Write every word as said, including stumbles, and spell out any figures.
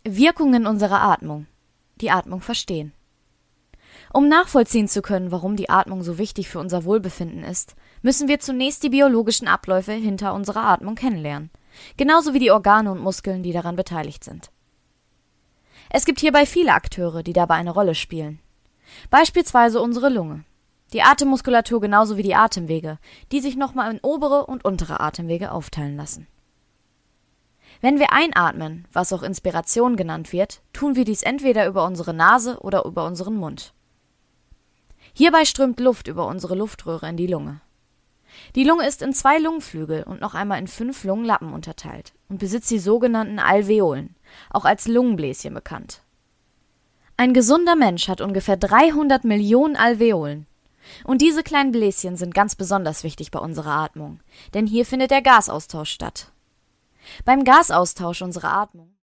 Wirkungen unserer Atmung. Die Atmung verstehen. Um nachvollziehen zu können, warum die Atmung so wichtig für unser Wohlbefinden ist, müssen wir zunächst die biologischen Abläufe hinter unserer Atmung kennenlernen, genauso wie die Organe und Muskeln, die daran beteiligt sind. Es gibt hierbei viele Akteure, die dabei eine Rolle spielen. Beispielsweise unsere Lunge, die Atemmuskulatur genauso wie die Atemwege, die sich nochmal in obere und untere Atemwege aufteilen lassen. Wenn wir einatmen, was auch Inspiration genannt wird, tun wir dies entweder über unsere Nase oder über unseren Mund. Hierbei strömt Luft über unsere Luftröhre in die Lunge. Die Lunge ist in zwei Lungenflügel und noch einmal in fünf Lungenlappen unterteilt und besitzt die sogenannten Alveolen, auch als Lungenbläschen bekannt. Ein gesunder Mensch hat ungefähr dreihundert Millionen Alveolen. Und diese kleinen Bläschen sind ganz besonders wichtig bei unserer Atmung, denn hier findet der Gasaustausch statt. Beim Gasaustausch unserer Atmung